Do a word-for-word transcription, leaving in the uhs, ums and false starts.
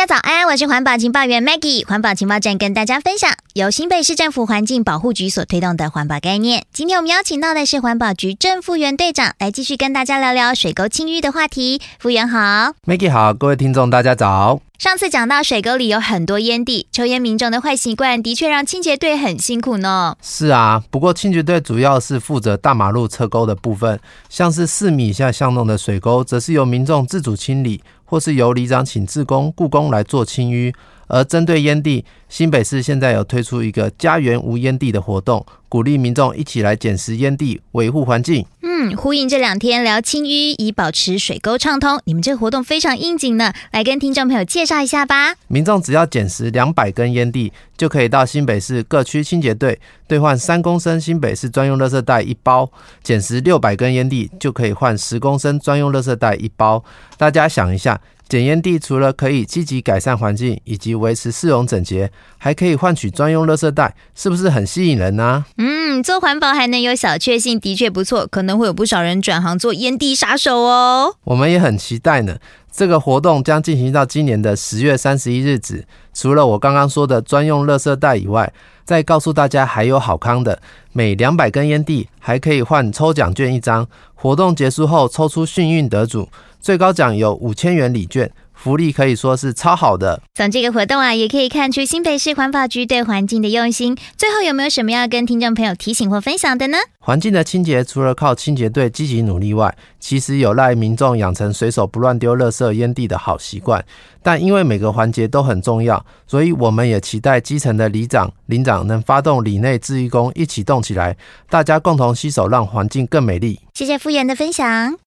家早安，我是环保情报员 Maggie， 环保情报站跟大家分享由新北市政府环境保护局所推动的环保概念。今天我们邀请到的是环保局郑复原队长来继续跟大家聊聊水沟清淤的话题。复原好。 Maggie 好，各位听众大家早。 上次讲到水沟里有很多烟蒂，抽烟民众的坏习惯的确让清洁队很辛苦呢。 是啊，不过清洁队主要是负责大马路侧沟的部分，像是四米以下巷弄的水沟则是由民众自主清理，或是由里长请志工雇工来做清淤。而针对烟蒂，新北市现在有推出一个家园无烟蒂的活动，鼓励民众一起来捡拾烟蒂，维护环境。 嗯，呼应这两天聊清淤，以保持水沟畅通，你们这个活动非常应景呢，来跟听众朋友介绍一下吧。 民众只要捡拾两百根烟蒂，就可以到新北市各区清洁队兑换三公升新北市专用垃圾袋一包，捡拾六百根烟蒂就可以换十公升专用垃圾袋一包。大家想一下，捡烟蒂除了可以积极改善环境以及维持市容整洁，还可以换取专用垃圾袋，是不是很吸引人呢？ 嗯，做环保还能有小确幸，的确不错，可能会有不少人转行做烟蒂杀手哦。 我们也很期待呢。这个活动将进行到今年的十月三十一日止，除了我刚刚说的专用垃圾袋以外，再告诉大家还有好康的，每两百根烟蒂还可以换抽奖券一张，活动结束后抽出幸运得主，最高奖有五千元礼券，福利可以说是超好的。 从这个活动啊，也可以看出新北市环保局对环境的用心。最后有没有什么要跟听众朋友提醒或分享的呢？ 环境的清洁除了靠清洁队积极努力外，其实有赖民众养成随手不乱丢垃圾烟蒂的好习惯。但因为每个环节都很重要，所以我们也期待基层的里长、邻长能发动里内志义工一起动起来，大家共同携手让环境更美丽。 谢谢复原的分享。